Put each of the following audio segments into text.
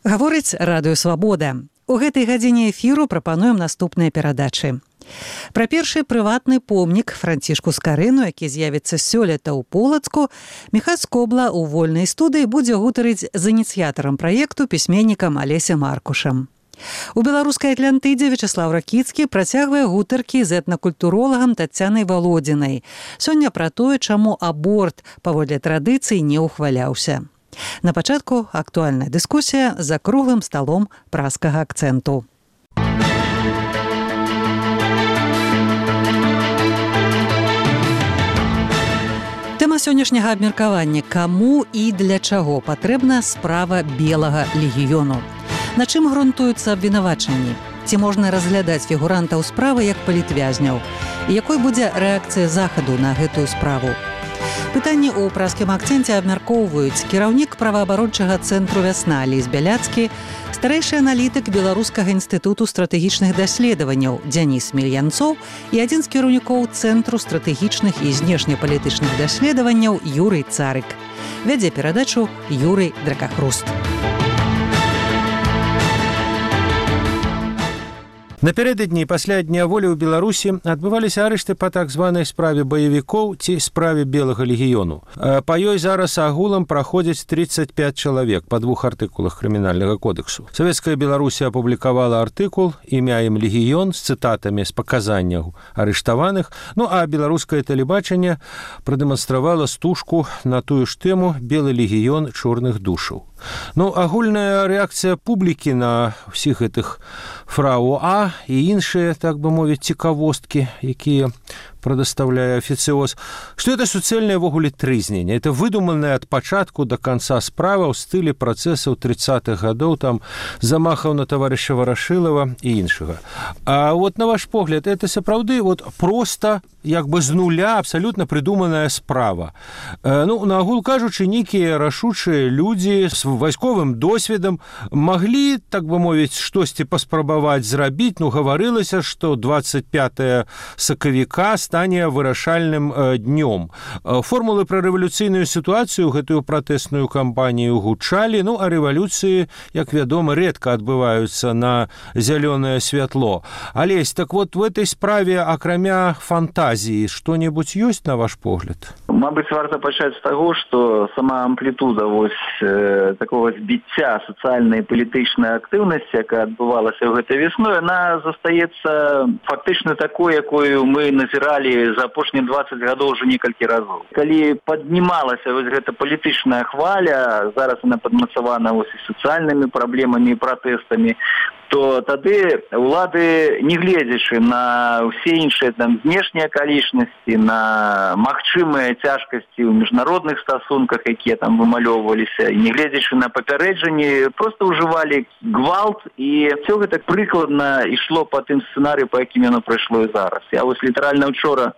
Гаворыць радыё «Свабода». У гэтай гадзіне эфіру прапануем наступныя перадачы. Пра першы прыватны помнік Францішку Скарыну, які з'явіцца сёлета ў Полацку, Міхал Скобла ў вольнай студыі будзе гутарыць з ініцыятарам праекту пісьменнікам Алесем Аркушам. У беларускай Атлантыдзе Вячаслаў Ракіцкі працягвае гутаркі з этнакультуролагам Таццянай Валодзінай. Сёння пра тое, чаму аборт паводле традыцый не ўхваляўся. На пачатку актуальная дыскусія за круглым сталом праскага акцэнту. Тэма сённяшняга абмеркавання: каму і для чаго патрэбна справа белага легіёну? На чым грунтуюцца абвінавачанні? Ці можна разглядаць фігурантаў справы як палітвязняў? І якой будзе рэакцыя захаду на гэтую справу? Пытанні ў праскім акцэнце абмяркоўваюць кіраўнік праваабарончага цэнтру «Вясна» Алесь Бяляцкі, старэйшы аналітык Беларускага інстытуту стратэгічных даследаванняў Дзяніс Мільянцоў і адзін з кіраўнікоў Цэнтру стратэгічных і знешнепалітычных даследаванняў Юрый Царык. Вядзе перадачу Юрый Дракахруст. Напярэдадні пасля Дня волі ў Беларусі адбываліся арышты па так званай справе баевікоў ці справе белага легіёну. Па ёй зараз агулам праходзяць 35 чалавек па двух артыкулах крымінальнага кодексу. Савецкая Беларусь апублікавала артыкул «Імя ім легіён» з цытатамі з паказанняў арыштаваных, а беларускае тэлебачанне прадэманстравала стужку на тую ж тэму «Белы легіён чорных душаў». Агульная рэакцыя публікі на ўсіх гэтых фрау А і іншыя, так бы мовіць, цікавосткі, якія прадастаўляе афіцыоз, што это суцэльнае вогуле трызненне. Это выдуманае ад пачатку да канца справа ў стылі працэсаў 30-х гадоў, там замахаў на таварыша Варашылава і іншага. А на ваш погляд, это сапраўды проста як бы з нуля абсалютна прыдуманая справа. Наагул кажучы, нейкія рашучыя людзі з вайсковым досведам маглі, так бы мовіць, штосьці паспрабаваць зрабіць. Гаварылася, што 25 сакавіка стане вырашальным днём. Формулы пра рэвалюцыйную сітуацыю гэтую пратэсную кампанію гучалі, а рэвалюцыі, як вядома, рэдка адбываюцца на зялёнае святло. Алесь, так в этой справе, акрамя фантазіі, што-небудзь ёсць, на ваш погляд? Мабыць, варта пачаць з таго, што сама амплітуда такого збіцця сацыяльнай і палітычнай актыўнасці, якая адбывалася гэтай весной, она застаецца фактычна такой, якую мы назіралі за апошнія 20 гадоў уже некалькі разоў. Калі паднімалася гэта палітычная хваля, зараз она падмацавана і сацыяльнымі праблемамі і пратэстамі, то тады улады, не гледзячы на ўсе іншыя знешнія акалічнасці, на магчымыя цяжкасці ў міжнародных стасунках, якія там вымалёўваліся, і не гледзячы на папярэджанні, проста ўжывалі гвалт, і все гэта прыкладна ішло па тым сцэнарыю, па якім яно прайшло і зараз. Я літаральна учора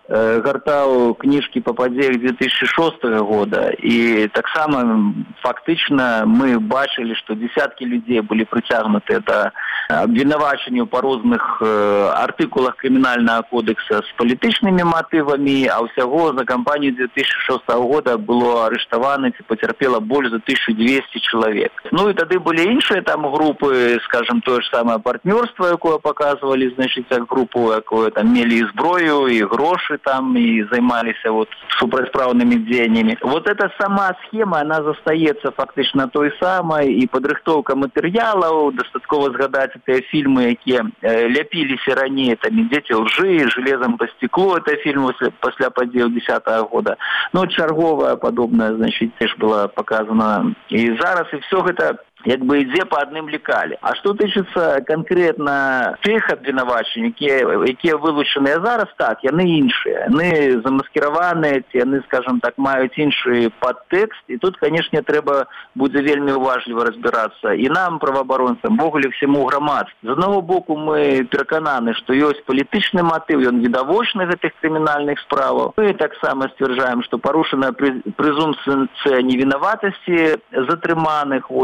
гартаў кніжкі па падзеях 2006 года, і таксама фактычна мы бачылі, што десяткі людзей былі прыцягнутыя да абвінавачанняў па розных артыкулах крымінальнага кодекса з палітычнымі матывамі, а ўсяго за кампанію 2006 года было арыштавана ці пацярпела больш за 1200 чалавек. І тады былі іншыя групы, скажем, тое ж самае партнёрства, якое паказвалі, як групу, якое мелі і зброю, і грошы, и занимались супрацьпраўнымі дзеяннямі. Эта сама схема, она застаецца фактычна той самай, і падрыхтоўка матэрыялаў, дастаткова згадаць тыя фільмы, якія ляпіліся раней, «Дзеці лжы», «Железом по стеклу», это фільм пасля падзеяў 10-го года. Чарговая падобная, теж была показана і зараз, і все гэта ідзе па адным лекале. А што тычыцца канкрэтна тых абвінавачанняў, якія вылучаныя зараз, так, яны іншыя. Яны замаскіраваныя, ці яны, скажем так, маюць іншы падтэкст, і тут, канешне, трэба будзе вельмі уважліва разбірацца. І нам, праваабаронцам, ввогуле всяму грамадству. З аднаго боку, мы перакананы, што ёсць палітычны матыў, ён відавочны гэтых крымінальных справаў. Мы таксама сцвярджаем, што парушана прэзумпцыя невінаватасці затрыманых, іх не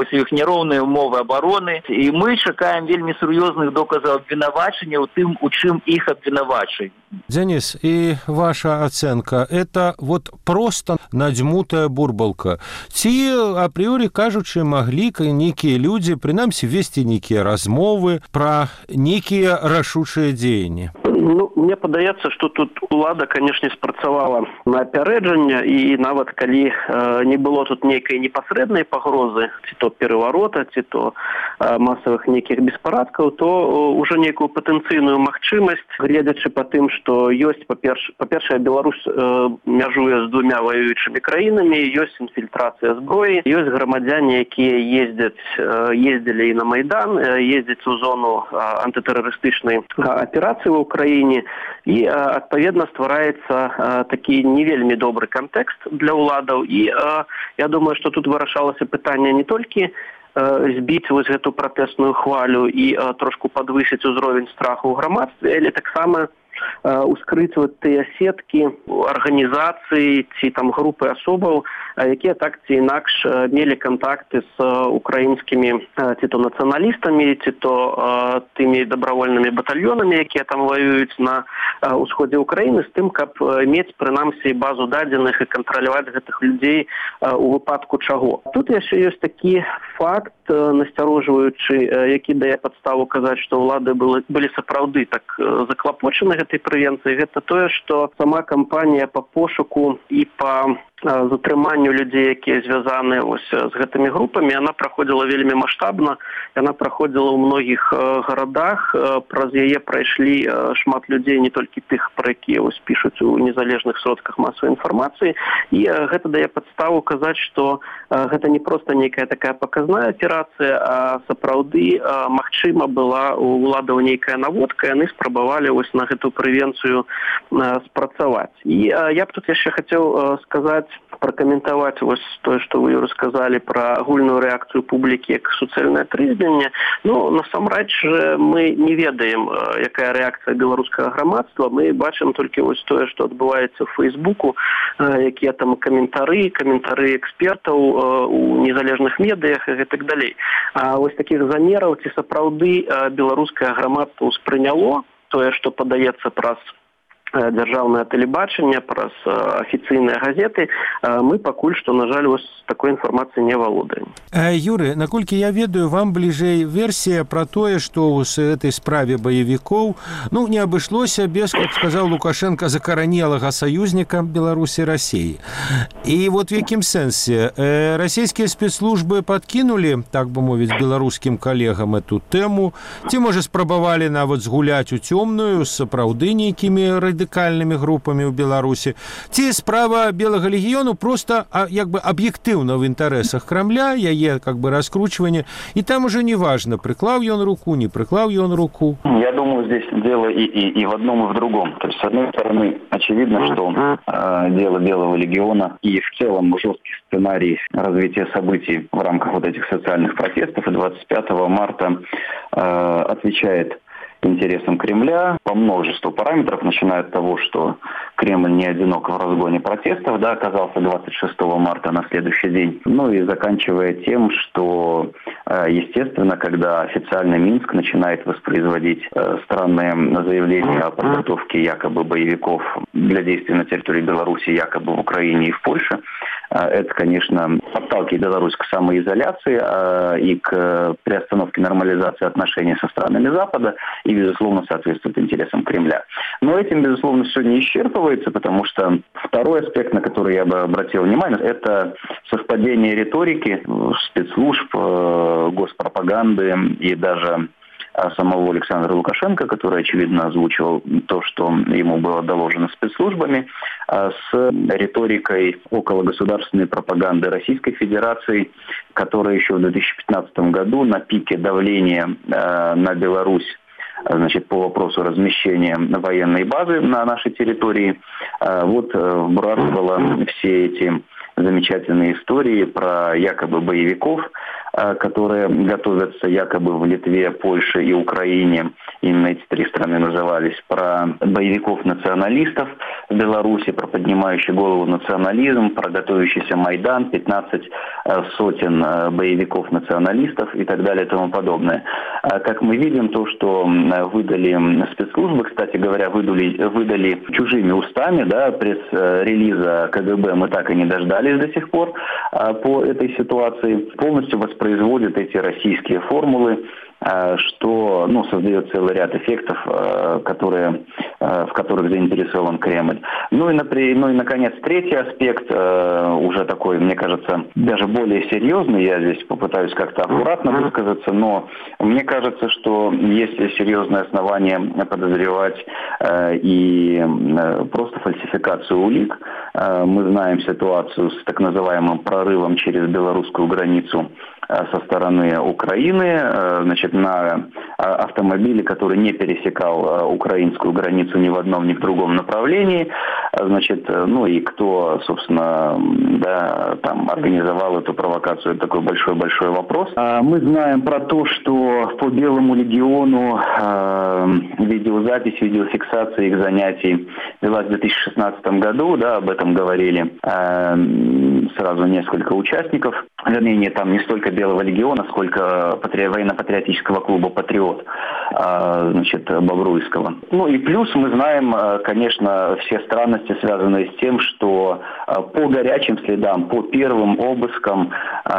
няроўныя ўмовы абароны, і мы чакаем вельмі сур'ёзных доказаў абвінавачання ў тым, у чым іх абвінавачаюць. Денис, и ваша оценка, это вот просто надзьмутая бурбалка? Ці, апріорі кажучы, маглі нейкія людзі, прынамсі, весці нейкія размовы пра нейкія рашучыя дзеянні? Ну, мне падаецца, што тут улада, канешне, спрацавала на апярэджанне, і нават калі не было тут нейкай непасрэднай пагрозы, ці то пераварота, ці то масавых нейкіх беспарадкаў, то ўжо нейкую патэнцыйную магчымасць, гледзячы па тым, што ёсць, па-першае, Беларусь мяжуе з двумя ваюючымі краінамі, ёсць інфільтрацыя зброі, ёсць грамадзяне, якія ездзілі і на Майдан, ездзяць у зону антытэрарыстычнай аперацыі ў Украіне, і, адпаведна, ствараецца такі не вельмі добры кантэкст для ўладаў. І я думаю, што тут вырашалася пытанне не толькі збіць вось гэту пратэсную хвалю і трошку падвысіць узровень страху ў грамадстве, але таксама ускрыць вот тыя сеткі арганізацый ці там групы асобаў, якія так ці інакш мелі кантакты з украінскімі ці то нацыяналістамі, ці то тымі дабравольнымі батальёнамі, якія там ваююць на ўсходзе Украіны, з тым, каб мець прынамсі базу дадзеных і кантраляваць гэтых людзей у выпадку чаго. Тут яшчэ ёсць такі факт, насцярожваючы, які дае падставу казаць, што ўлады былі сапраўды так заклапочаны гэтай прэвенцыі. Гэта тое, што сама кампанія па пошуку і па затрыманню людзей, якія звязаны з гэтымі групамі, яна праходзіла вельмі маштабна, яна праходзіла ў многіх гарадах, праз яе прайшлі шмат людзей, не толькі тых, пра якія пішуць у незалежных сродках масавай інфармацыі, і гэта дае падставу казаць, што гэта не проста нейкая такая паказная аперацыя, а сапраўды магчыма была у ўладаў нейкая наводка, яны спрабавалі на гэту прэвенцыю спрацаваць. І я б тут яшчэ хацеў сказаць, пракаментаваць тое, што вы расказалі пра агульную рэакцыю публікі як суцэльнае трызненне. Ну, насамрэч, мы не ведаем, якая рэакцыя беларускага грамадства. Мы бачым толькі тое, што адбываецца ў Фейсбуку, якія там каментары экспертаў у незалежных медыях і так далей. А такіх замераў, ці сапраўды беларускае грамадства ўспрыняло тое, што падаецца праз дзяржаўнае тэлебачанне, праз афіцыйныя газеты, мы пакуль што, на жаль, такой інфармацыі не валодаем. Юры, наколькі я ведаю, вам бліжэй версія пра тое, што ў этой справе баевікоў не абышлося без, як сказаў Лукашенко, закаранелага саюзніка Беларусі і Расіі. І вот в якім сэнсе? Расійскія спецслужбы падкінулі, так бы мовіць, беларускім калегам эту тэму, ці, можа, спрабавалі нават згуляць у цёмную з сапраўды нейкімі радыкальнымі групамі ў Беларусі. Ці справа Белага легіёну просто аб'ектыўна в інтарэсах Крамля, яе раскручивание, и там уже не важно, приклал он руку, не приклал он руку. Я думаю, здесь дело и в одном, и в другом. То есть, с одной стороны, очевидно, что дело Белого легиона и в целом жесткий сценарий развития событий в рамках этих социальных протестов 25 марта отвечает интересам Кремля по множеству параметров, начиная от того, что Кремль не одинок в разгоне протестов, оказался 26 марта на следующий день, и заканчивая тем, что, естественно, когда официальный Минск начинает воспроизводить странные заявления о подготовке якобы боевиков для действий на территории Беларуси, якобы в Украине и в Польше, это, конечно, подталкивает Беларусь к самоизоляции и к приостановке нормализации отношений со странами Запада и, безусловно, соответствует интересам Кремля. Но этим, безусловно, все не исчерпывается, потому что второй аспект, на который я бы обратил внимание, это совпадение риторики спецслужб, госпропаганды и даже самого Александра Лукашенко, который, очевидно, озвучивал то, что ему было доложено спецслужбами, с риторикой окологосударственной пропаганды Российской Федерации, которая еще в 2015 году на пике давления на Беларусь, по вопросу размещения военной базы на нашей территории, вбрасывала все эти замечательные истории про якобы боевиков, которые готовятся якобы в Литве, Польше и Украине. Именно эти 3 страны назывались. Про боевиков-националистов в Беларуси, про поднимающий голову национализм, про готовящийся Майдан, 15 сотен боевиков-националистов и так далее и тому подобное. Как мы видим, то, что выдали спецслужбы, кстати говоря, выдали чужими устами, да, пресс-релиза КГБ мы так и не дождались до сих пор по этой ситуации, полностью воспроизводят эти российские формулы, что создает целый ряд эффектов, в которых заинтересован Кремль. Ну и, наконец, третий аспект, уже такой, мне кажется, даже более серьезный, я здесь попытаюсь как-то аккуратно высказаться, но мне кажется, что есть серьезное основание подозревать и просто фальсификацию улик. Мы знаем ситуацию с так называемым прорывом через белорусскую границу со стороны Украины, на автомобиле, который не пересекал украинскую границу ни в одном, ни в другом направлении. И кто, собственно, там организовал эту провокацию, это такой большой-большой вопрос. Мы знаем про то, что по Белому легиону видеозапись, видеофиксация их занятий велась в 2016 году, об этом говорили сразу несколько участников. Вернее, там не столько Белого легиона, сколько военно-патриотического клуба «Патриот», Бобруйского. И плюс мы знаем, конечно, все странности, связанные с тем, что по горячим следам, по первым обыскам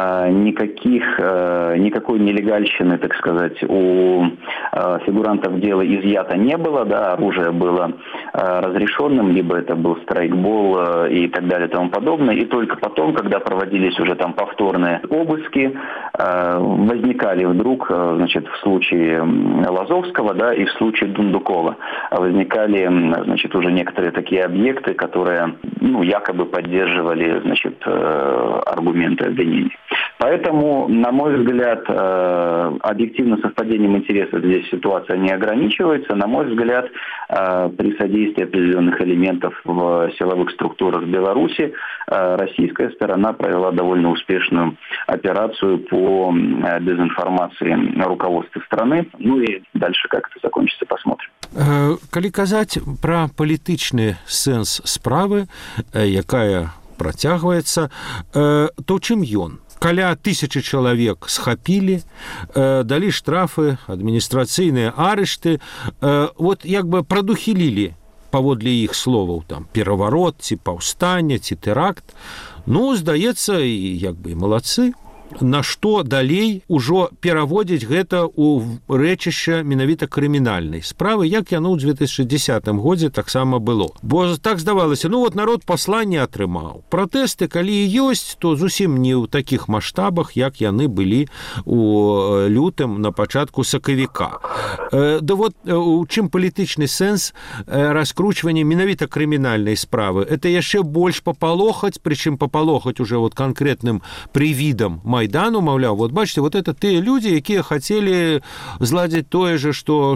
никакой нелегальщины, так сказать, у фигурантов дела изъято не было, оружие было разрешенным, либо это был страйкбол и так далее и тому подобное. И только потом, когда проводились уже там повторные обыски, возникали вдруг, в случае Лазовского, и в случае Дундукова, возникали, уже некоторые такие объекты, которые, якобы поддерживали, аргументы обвинений. Поэтому, на мой взгляд, объективным совпадением интересов здесь ситуация не ограничивается. На мой взгляд, при содействии определенных элементов в силовых структурах Беларуси российская сторона провела довольно успешную операцию по дезинформации руководства страны. И дальше как это закончится, посмотрим. Калі казаць пра палітычны сэнс справы, якая працягваецца, то чым ён? Каля 1000 чалавек схапілі, далі штрафы, адміністрацыйныя арышты, прадухілілі паводле іх словаў, там, пераварот, ці паўстанне, ці тэракт. Здаецца, і малацы. На што далей ужо пераводзіць гэта ў рэчышча менавіта крымінальнай справы, як яно ў 2010 годзе таксама было. Бо так здавалася, народ пасланне атрымаў. Пратэсты, калі і ёсць, то зусім не ў такіх маштабах, як яны былі у лютым на пачатку сакавіка. У чым палітычны сэнс раскручвання менавіта крымінальнай справы? Это яшчэ больш папалохаць, прычым папалохаць уже канкрэтным прывідам Майдану, маўляў, бачыце, это тыя людзі, якія хацелі зладзіць тое же, што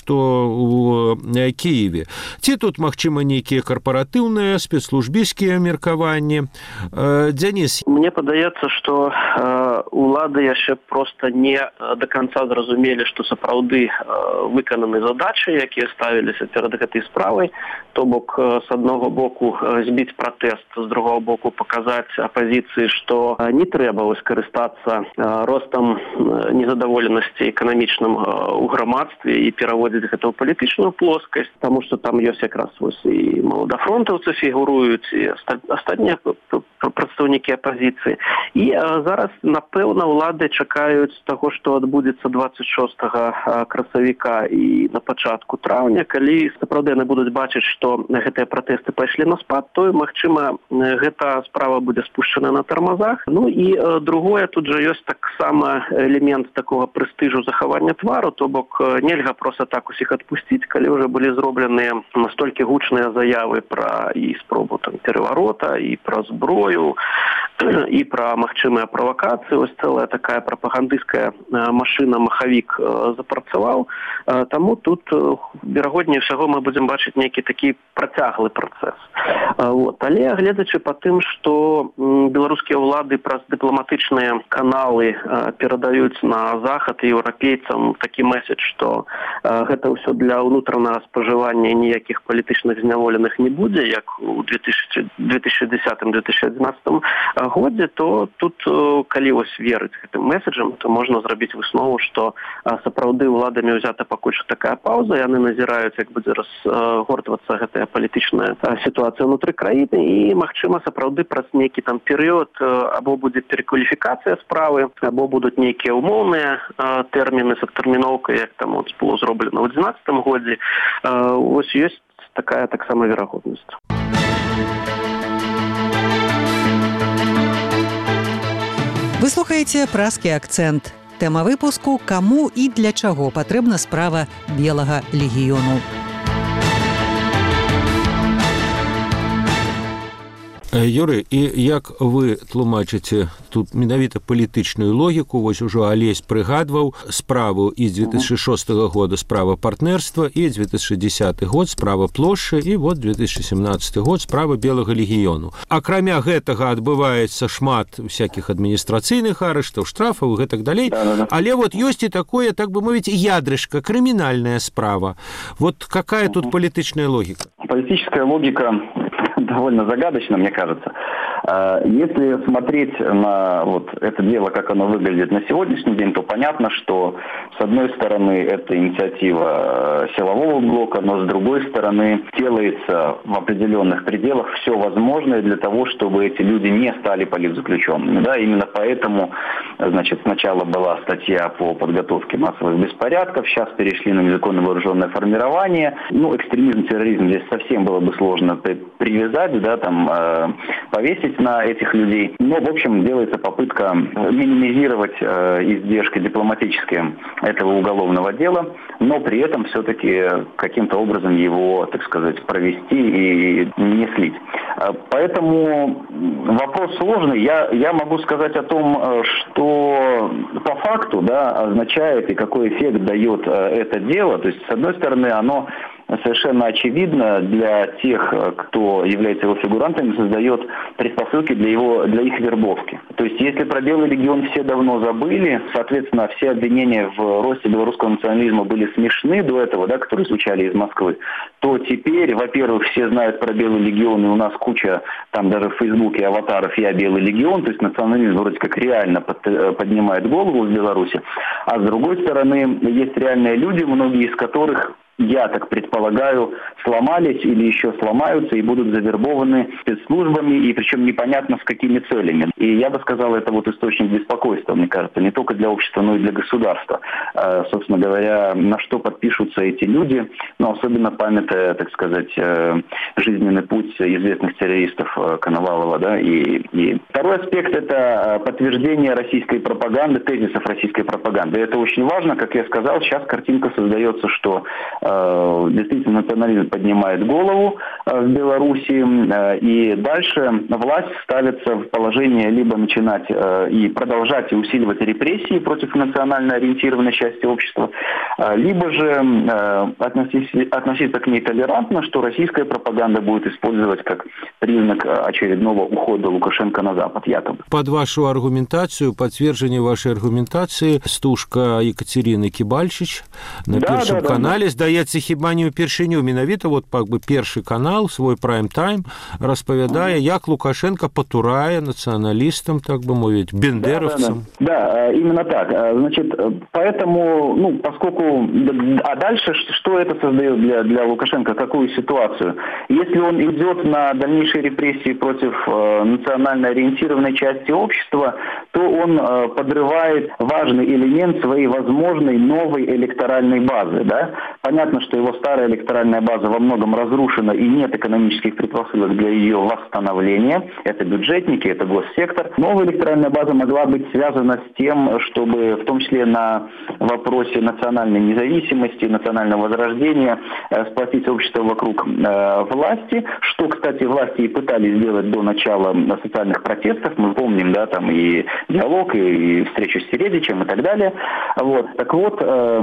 у Кіеве. Ці тут, магчыма, нейкія карпаратыўныя, спецслужбійскія меркаванні? Дзяніс. Мне падаецца, што улады яшчэ проста не до конца зразумелі, што сапраўды выкананы задачы, якія ставіліся перад гэтай справай. То бок, з аднаго боку, збіць пратэст, з другого боку, паказаць апазіцыі, што не трэба скарыстацца ростам незадаволенасці эканамічным у грамадстве і пераводзіць гэта ў палітычную плоскасць, таму што там ёсць якраз і маладафронтаўцы фігуруюць, і астатнія прадстаўнікі апазіцыі. І зараз, напэўна, улады чакаюць таго, што адбудзецца 26 красавіка і на пачатку траўня, калі сапраўды яны будуць бачыць, што гэтыя пратэсты пайшлі на спад, то, магчыма, гэта справа будзе спушчана на тармазах. І другое, тут жа ёсць таксама элемент такога прэстыжу захавання твару, то бок нельга проста так усіх адпусціць, калі ўжо былі зробленыя настолькі гучныя заявы пра і спробу пераварота, і пра зброю, і пра магчымыя правакацыі. Ось цэлая такая прапагандысцкая машына, махавік запрацаваў. Таму тут, верагодней усяго, мы будзем бачыць нейкі такі працяглы працэс. Але гледзячы па тым, што беларускія ўлады праз дыпламатычныя каналы перадаюць на захад і еўрапейцам такі месседж, што гэта ўсё для ўнутранага спажывання, ніякіх палітычных зняволеных не будзе, як у 2010-2011 годзе, то тут, калі вось верыць гэтым месседжам, то можна зрабіць выснову, што сапраўды ўладамі ўзята пакуль што такая паўза, яны назіраюць, як будзе разгортвацца гэтая палітычная сітуацыя ўнутры краіны, і, магчыма, сапраўды праз нейкі там перыяд або будзе перакваліфікацыя справы, або будуць нейкія умоўныя тэрміны з адтэрміноўкай, як там было зроблена ў 2011 годзе. Ось ёсць такая таксама верагоднасць. Вы слухаеце «Празкі акцэнт». Тэма выпуску «Каму і для чаго патрэбна справа Белага легіёну». Юрый, і як вы тлумачыце тут менавіта палітычную логіку? Вось ужо Алесь прыгадваў справу і з 2006 года справа партнерства, і 2010 год справа плошчы, і вот 2017 год справа Белага легіёну. Акрамя гэтага адбываецца шмат всякіх адміністрацыйных арыштаў, штрафаў і гэтак далей, але вот ёсць і такое, так бы мовіць, ядрышка, крымінальная справа. Вот какая тут палітычная логіка? Политическая логика довольно загадочно, мне кажется. Если смотреть на вот это дело, как оно выглядит на сегодняшний день, то понятно, что с одной стороны это инициатива силового блока, но с другой стороны делается в определенных пределах все возможное для того, чтобы эти люди не стали политзаключенными. Да? Именно поэтому, значит, сначала была статья по подготовке массовых беспорядков, сейчас перешли на незаконное вооруженное формирование. Ну, экстремизм, терроризм здесь совсем было бы сложно привязать, да, там, повесить на этих людей. Но, в общем, делается попытка минимизировать издержки дипломатические этого уголовного дела, но при этом все-таки каким-то образом его, так сказать, провести и не слить. Поэтому вопрос сложный. Я могу сказать о том, что по факту, да, означает и какой эффект дает это дело. То есть, с одной стороны, оно совершенно очевидно для тех, кто является его фигурантами, создает предпосылки для их вербовки. То есть, если про Белый легион все давно забыли, соответственно, все обвинения в росте белорусского национализма были смешны до этого, да, которые звучали из Москвы, то теперь, во-первых, все знают про Белый легион, и у нас куча, там даже в Фейсбуке аватаров «Я Белый легион», то есть национализм вроде как реально поднимает голову в Беларуси, а с другой стороны, есть реальные люди, многие из которых, я так предполагаю, сломались или еще сломаются и будут завербованы спецслужбами, и причем непонятно с какими целями. И я бы сказал, это вот источник беспокойства, мне кажется, не только для общества, но и для государства. Собственно говоря, на что подпишутся эти люди, но особенно памятая, так сказать, жизненный путь известных террористов Коновалова. Да, и второй аспект – это подтверждение российской пропаганды, тезисов российской пропаганды. И это очень важно, как я сказал, сейчас картинка создается, что действительно национализм поднимает голову в Беларуси, и дальше власть ставится в положение либо начинать и продолжать и усиливать репрессии против национально ориентированной части общества, либо же относиться к ней толерантно, что российская пропаганда будет использовать как признак очередного ухода Лукашенко на Запад, якобы. Под вашу аргументацию, подтверждение вашей аргументации, стужка Екатерины Кибальчич на Першым канале, здаецца, хіба не ўпершыню менавіта вот как бы Першы канал, свой прайм-тайм распавядае, як Лукашенко патурае националистам, так бы мовить, бендеровцам. Да, именно так. Значит, поэтому, ну, поскольку... А дальше что это создает для Лукашенко? Какую ситуацию? Если он идет на дальнейшие репрессии против национально ориентированной части общества, то он подрывает важный элемент своей возможной новой электоральной базы. Да? Понятно, Понятно, что его старая электоральная база во многом разрушена и нет экономических предпосылок для ее восстановления. Это бюджетники, это госсектор. Новая электоральная база могла быть связана с тем, чтобы в том числе на вопросе национальной независимости, национального возрождения сплотить общество вокруг власти, что, кстати, власти и пытались сделать до начала социальных протестов. Мы помним, да, там и диалог, и встречу с Середичем и так далее. Вот. Так вот,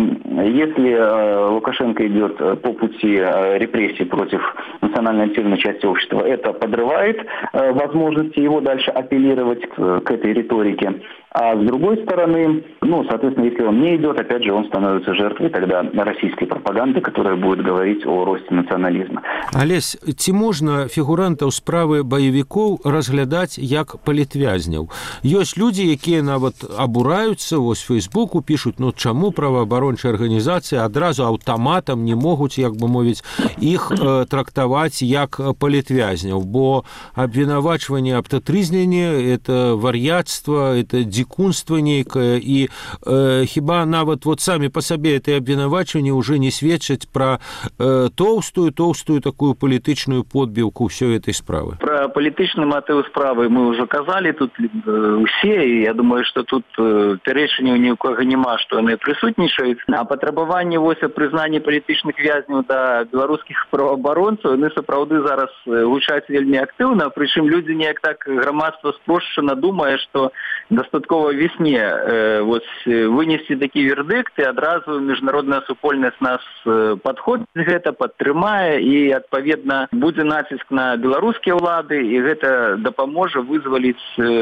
если Лукашенко идет по пути репрессий против национально активной части общества, это подрывает возможности его дальше апеллировать к этой риторике. А с другой стороны, соответственно, если он не идет, опять же, он становится жертвой тогда российской пропаганды, которая будет говорить о росте национализма. Алесь, ці можна фігурантаў справы баевікоў разглядаць як палітвязняў? Ёсць людзі, якія нават абураюцца, вось в Фейсбуку пишут, чаму праваабарончыя арганізацыі адразу аўтаматам не могуць, як бы мовіць, іх трактаваць як палітвязняў, бо абвінавачванне аб татрызненні, это вар'яцтва, это дикунство некое, и хіба нават вот сами по себе это обвинувачивание уже не сведчаць про толстую такую политичную подбивку всей этой справы. Про політичний мотив справи ми вже казали тут усі, і я думаю, що тут перечення ні у кого нема, що вони присутнішають. А потребування ось признання політичних в'язнів та білоруських правооборонців, вони справді зараз гучать вельми активно, причому люди ніяк так громадство спрощено думає, що достатково весні ось винести такі вердикти, одразу міжнародна супольність нас підходить, гэта підтримає і, відповідно, буде натиск на білоруські влади, і гэта дапаможа вызволить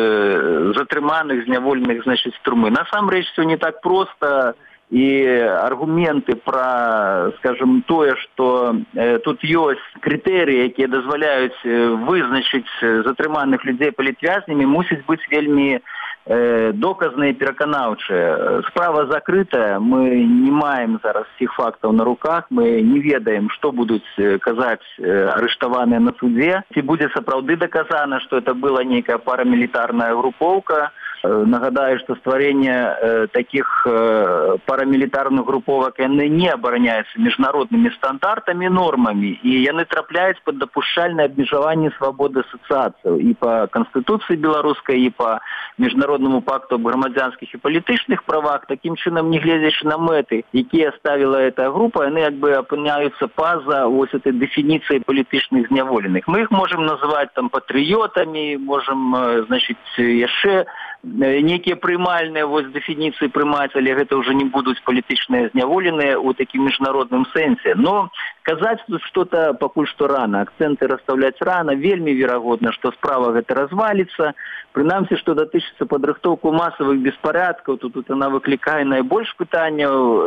затрыманых, зняволеных, значит, з турмы. Насамрэч, все не так просто, и аргументы про, скажем, тое, что тут есть критерии, которые дозволяют вызначить затрыманых людей палітвязнямі, мусить быть вельми доказныя і пераканаўчыя. Справа закрытая, мы не маем зараз всіх фактаў на руках, мы не ведаем, што будуць казаць арыштаваныя на судзе, ці будзе сапраўды доказана, што это была нейкая парамілітарная групоўка. Нагадаю, что створение таких парамилитарных групповок не обороняется международными стандартами и нормами, и они трапляют под допущальное обмежевание свободы ассоциации и по Конституции белорусской, и по Международному пакту об громадянских и политичных правах. Таким чином, не глядячи на меты, які ставила эта группа, они как бы опиняются поза ось этой дефиниции политичных зняволеных. Мы их можем называть там патриотами, можем, значит, еще некие прымальныя вось дефиниции прымаць, але гэта уже не будуць палітычныя зняволеныя ў такім міжнародным сэнсе. Но казаць тут что-то пакуль што рано, акценты расставляць рано, вельмі верагодна, што справа гэта развалится. Прынамсі, што датычыцца падрыхтоўку масавых беспарадкаў, тут она выклікае найбольш пытанняў,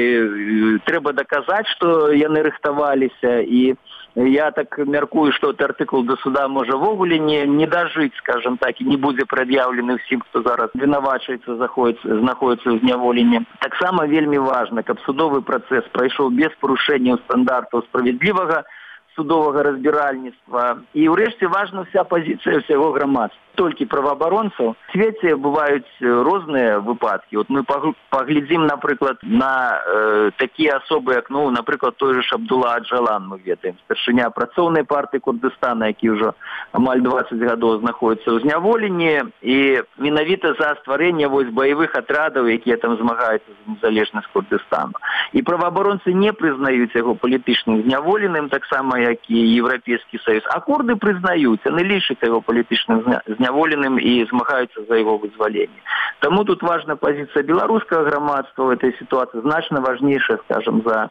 і трэба даказаць, што яны рыхтаваліся, і я так мяркую, што этот артыкул до суда можа ввогуле не дажыць, скажем так, і не будзе прад'яўлены ўсім, хто зараз вінавачваецца, знаходіцца ў зняволенні. Таксама вельмі важна, каб судовы працэс прайшоў без парушэнняў стандартаў справядлівага судовага разбіральніцтва. І ўрэшце важна вся пазіцыя ўсяго грамадства. Толькі праваабаронцаў. В свеце бываюць розныя выпадкі. Вот мы паглядзім, напрыклад, на такія асобы, як, напрыклад, той же Абдулла Аджалан, мы ведаем, старшыня працоўнай партыі Курдыстана, які ўжо амаль 20 гадоў знаходіцца ў зняволенні, і менавіта за стварэнне вось баявых атрадаў, якія там змагаюцца за незалежнасць Курдыстану. І праваабаронцы не прызнаюць яго палітычным зняволеным, таксама як і Еўрапейскі Саюз. А курды прызнаюць, яны лічаць яго палітычным зняволеным і змагаюцца за яго вызваленне. Таму тут важна пазіцыя беларускага грамадства ў этой сітуацыі, значна важнейшая, скажем, за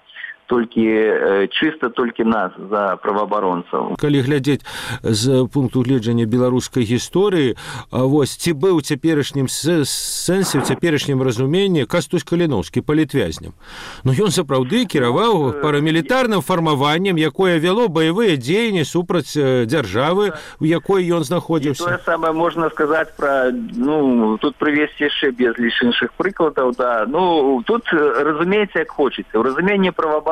чисто толькі нас, за праваабаронцаў. Калі глядзець з пункту гледжання беларускай гісторыі, вось ці быў у цяперашнім сэнсе, у цяперашнім разуменні Кастусь Каліноўскі палітвязням. Ён сапраўды кіраваў парамілітарным фармаваннем, якое вяло баявыя дзеянні супраць дзяржавы, у якой ён знаходзіўся. Тое самае можна сказаць пра, тут прывесці яшчэ безліч іншых прыкладаў, да. Тут разумееце, як хочаце. У разуменні праваабаронцаў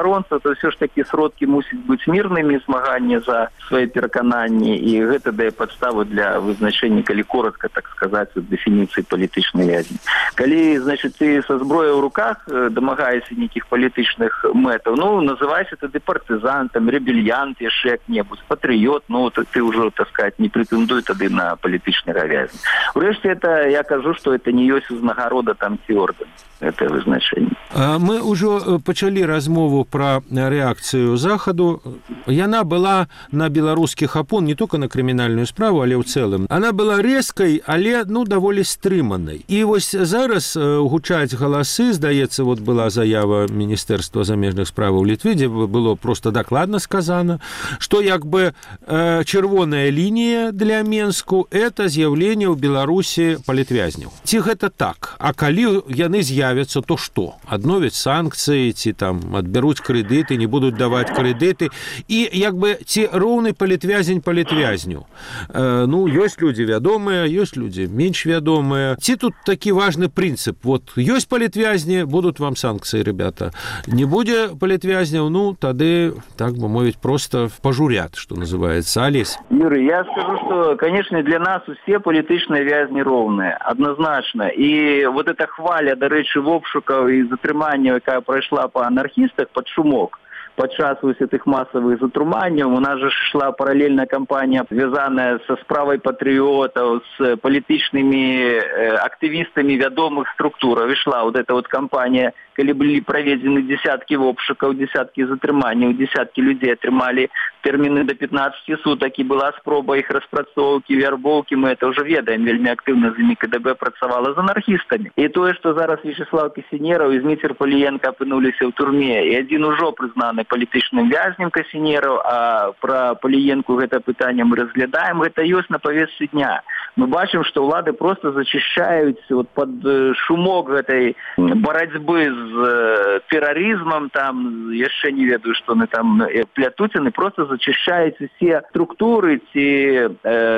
праваабаронцаў, то ўсё ж такі сродкі мусяць быць мірнымі, змаганне за свае перакананні, і гэта дае падставу для вызначэння, калі коротка, так сказаць, дэфініцыі палітычнай вязні. Калі, значыць, ты са зброяй у руках дамагаешся нейкіх палітычных мэтаў, ну, называйся тады партызантам, рэбельянт, яшчэ як-небудзь, патрыёт, ну, ты ўжо, так сказать, не претендуй тады на палітычнага вязня. Урэшце, это, я кажу, што это не ёсць узнагарода там ці ордэн. Это вызначэнне. Мы ўжо пачалі размову пра рэакцыю захаду. Яна была на беларускіх апон не только на крымінальную справу, але ў цэлым. Она была рэзкай, але, ну, даволі стрыманай. І вось зараз гучаць галасы, здаецца, вот была заява Міністэрства замежных справаў Літвы, дзе было просто дакладна сказана, што як бы чырвоная лінія для Менску – это з'яўленне ў Беларусі палітвязняў. Ці гэта так? А калі яны з'явяцца, то што? Адновяць санкцыі, ці там адбяруць крэдыты, не будуць даваць крэдыты. І як бы ці роўны палітвязень палітвязню. Ну, ёсць людзі вядомыя, ёсць людзі менш вядомыя. Ці тут такі важны прынцып? Вот ёсць палітвязні, будуць вам санкцыі, ребята. Не будзе палітвязняў, ну, тады, так бы мовіць, просто пожурят, што называецца. Алесь? Юрий, я скажу, что, конечно, для нас усе палітычныя вязні роўныя, однозначно. І вот эта хваля, до речі, обшукаў і затрымання, якая прайшла па анархістах пад шумок, падчас этих масавых затрыманняў, у нас же шла параллельная кампанія, звязаная са справай патрыётаў, з палітычнымі актывістамі вядомых структураў. І шла вот эта вот кампанія, калі былі праведзены десяткі обшукаў, десяткі затрыманняў, десяткі людзей атрымалі тэрміны до 15 сутак, і была спроба іх распрацоўкі, вярбоўкі, мы это уже ведаем, вельмі актыўна з імі КДБ працавала з анархістамі. І тое, што зараз Вячеслав Касінераў і Зміцер Паліенка апынуліся ў турме, і адзін ужо прызнаны палітычным вязнем Касінераў, а пра Паліенку гэта пытанне мы разглядаем, гэта ёсць на павестцы дня. Мы бачым, што ўлады просто зачышчаюць вот пад шумок гэтай барацьбы з тэрарызмам, там яшчэ не ведаю, што яны там плятуць, яны просто зачышчаюць усе структуры ці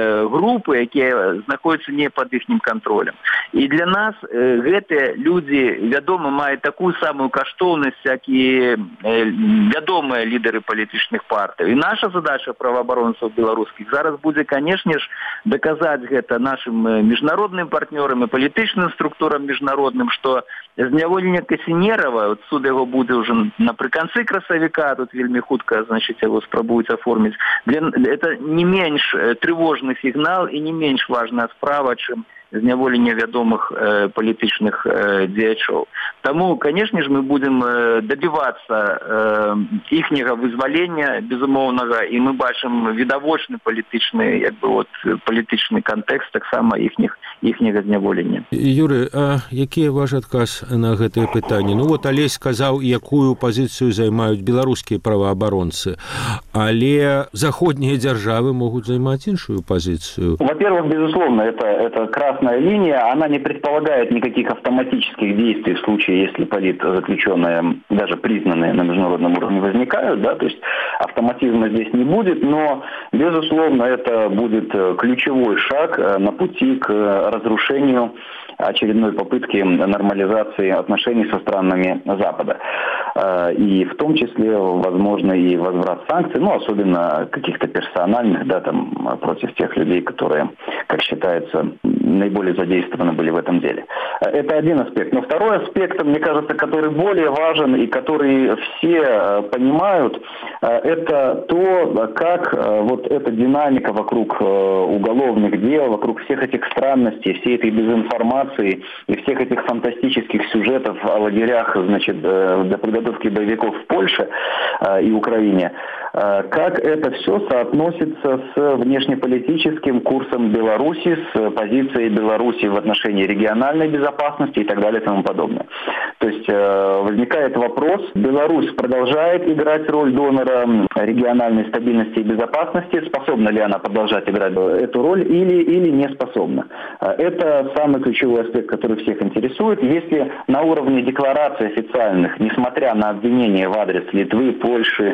групы, якія знаходзяцца не пад іхнім кантролем. І для нас гэтыя людзі, вядома, маюць такую самую каштоўнасць, як і вядомыя лідары палітычных партый. І наша задача праваабаронцаў беларускіх зараз будзе, канешне ж, даказаць гэта нашим міжнародным партнёрам і палітычным структурам міжнародным, што зняволення Касінерава, от суд яго будзе ўжо напрыканцы красавіка, тут вельмі хутка, значыць, яго спрабуюць аформіць. Это не менш трывожны сігнал і не менш важная справа, чым зняволення вядомых палітычных дзеячоў. Таму, канешне ж, мы будзем дабівацца іхняга вызвалення, безумоўнага, і мы бачым відавочны палітычны, як бы, вот, палітычны кантэкст таксама іхняга зняволення. Юрый, а які ваш адказ на гэтае пытанне? Ну вот Алесь сказаў, якую пазіцыю займаюць беларускія праваабаронцы, але заходнія дзяржавы могуць займаць іншую пазіцыю. Во-первых, безусловно, это красная линия, она не предполагает никаких автоматических действий в случае, если политзаключенные, даже признанные на международном уровне, возникают, да, то есть автоматизма здесь не будет, но, безусловно, это будет ключевой шаг на пути к разрушению очередной попытки нормализации отношений со странами Запада. И в том числе, возможно, и возврат санкций, ну, особенно каких-то персональных, да, там, против тех людей, которые, как считается, наиболее задействованы были в этом деле. Это один аспект. Но второй аспект, мне кажется, который более важен и который все понимают, это то, как вот эта динамика вокруг уголовных дел, вокруг всех этих странностей, всей этой дезинформации и всех этих фантастических сюжетов о лагерях, значит, для подготовки боевиков в Польше и Украине, как это все соотносится с внешнеполитическим курсом Беларуси, с позицией Беларуси в отношении региональной безопасности и так далее и тому подобное. То есть возникает вопрос, Беларусь продолжает играть роль донора региональной стабильности и безопасности, способна ли она продолжать играть эту роль или не способна. Это самый ключевой аспект, который всех интересует. Если на уровне деклараций официальных, несмотря на обвинения в адрес Литвы, Польши,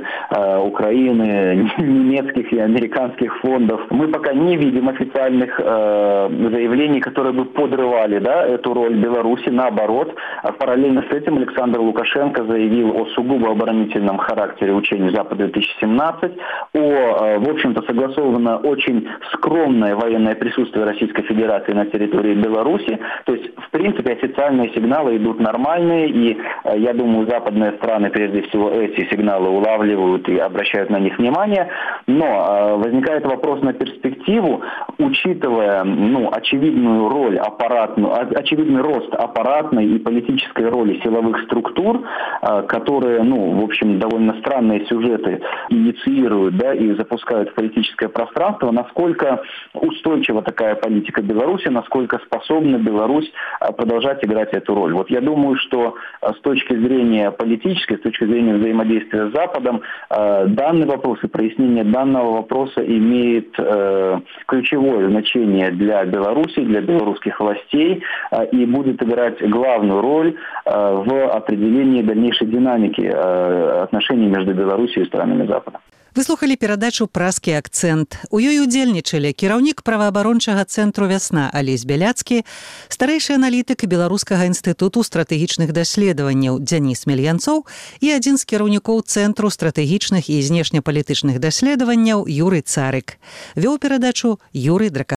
Украины, немецких и американских фондов, мы пока не видим официальных заявлений, которые бы подрывали, да, эту роль Беларуси, наоборот, параллельно Одновременно с этим Александр Лукашенко заявил о сугубо оборонительном характере учений «Запад-2017», в общем-то, согласовано очень скромное военное присутствие Российской Федерации на территории Беларуси. То есть, в принципе, официальные сигналы идут нормальные, и я думаю, западные страны, прежде всего, эти сигналы улавливают и обращают на них внимание. Но возникает вопрос на перспективу, учитывая очевидную роль очевидный рост аппаратной и политической роли силовых структур, которые, в общем, довольно странные сюжеты инициируют, и запускают в политическое пространство, насколько устойчива такая политика Беларуси, насколько способна Беларусь продолжать играть эту роль. Вот я думаю, что с точки зрения политической, с точки зрения взаимодействия с Западом, данный вопрос и прояснение данного вопроса имеет ключевое значение для Беларуси, для белорусских властей и будет играть главную роль в определении дальнейшей динамики отношений между Беларусью и странами Запада. Вы слухали перадачу «Праскі акцэнт». У ёй удзельнічалі кіраўнік праваабарончага цэнтру «Вясна» Алесь Бяляцкі, старэйшы аналітык Беларускага інстытуту стратэгічных даследаванняў Дзяніс Мельянцоў і адзін з кіраўнікоў Цэнтру стратэгічных і знешнепалітычных даследаванняў Юрый Царык. Вёў перадачу Юрый Дракавец.